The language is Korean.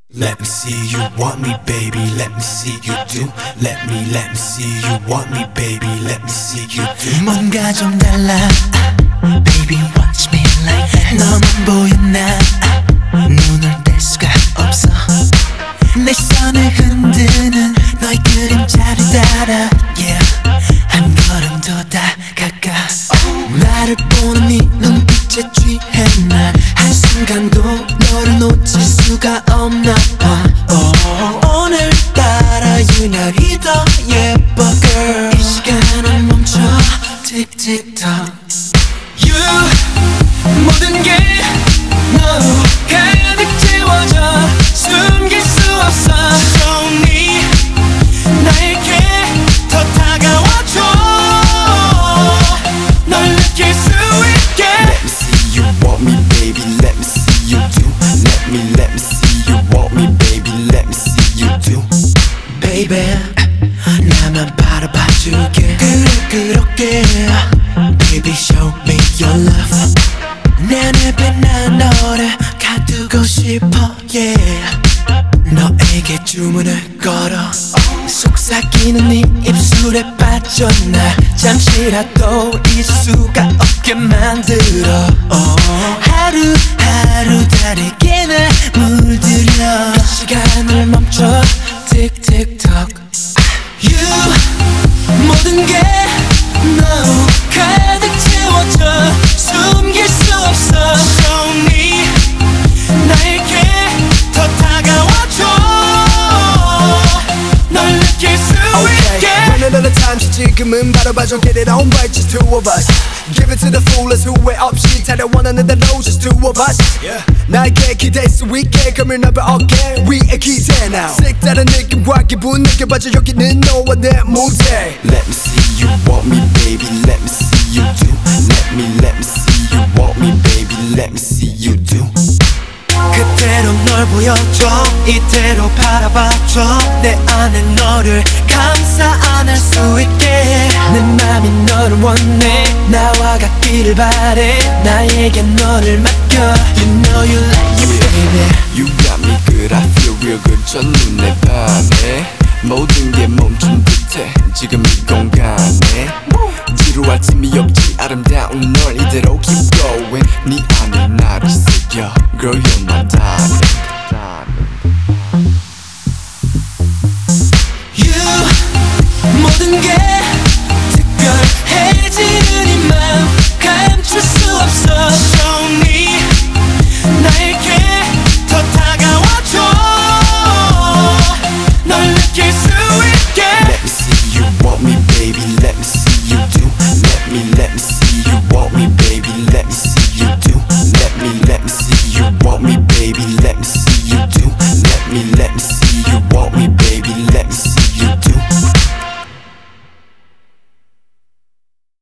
Let me see you want me, baby. Let me see you do. Let me see you want me, baby. Let me see you do. 뭔가 좀 달라. Baby, watch me like that. 너만 보여 난 눈을 뗄 수가 없어. 내 손을 흔드는 너의 그림자를 따라. Yeah, 한 걸음 더 다가가. 나를 보는 네 눈빛에 취해 난 한순간도 너를 놓칠 수가 없나 봐. 오늘따라 유난히 더 예뻐 girl. 이 시간을 멈춰 틱틱톡. You 모든 게 너로 가득 채워져 숨길 수 없어. Show me 나에게 더 다가와줘. 널 느낄 수 있게. Let me see you want me, baby. Let me see you do. Let me see you want me, baby. Let me see you do. Baby 나만 바라봐줄게. 그래 그렇게 Baby show me your love. 내 앞에 난 너를 가두고 싶어 yeah. 너에게 주문을 걸어. 속삭이는 네 입술에 빠져 나 잠시라도 잊을 수가 없게 만들어. 하루하루 다르게 날 물들여. 그 시간을 멈춰 틱틱톡. You 모든 게 너로 가득 채워져 숨길 수 없어. Show me 나에게 더 다가와줘. 널 느낄 수 있게. One another time 지금은 바로 봐줘. Get it on right, just two of us. Give it to the foolish 후회 없이 타려 원하는 대로 just two of us. 나에게 기댈 수 있게 coming up 어깨 위에 기대 now. 색다른 느낌과 기분 느껴봐줘. 여기는 너와 내 무대. Let me see you want me, baby. Let me see you do. Let me see you want me, baby. Let me see you do. 그대로 널 보여줘. 이대로 바라봐줘. 내 안에 너를 감싸 안을 수 있게. 내 맘이 너를 원해. 나와 같기를 바래. 나에게 너를 맡겨. You know you like it baby. You got me good, I feel real good. 첫눈에 반해 모든 게 멈춘 듯해 지금 이곳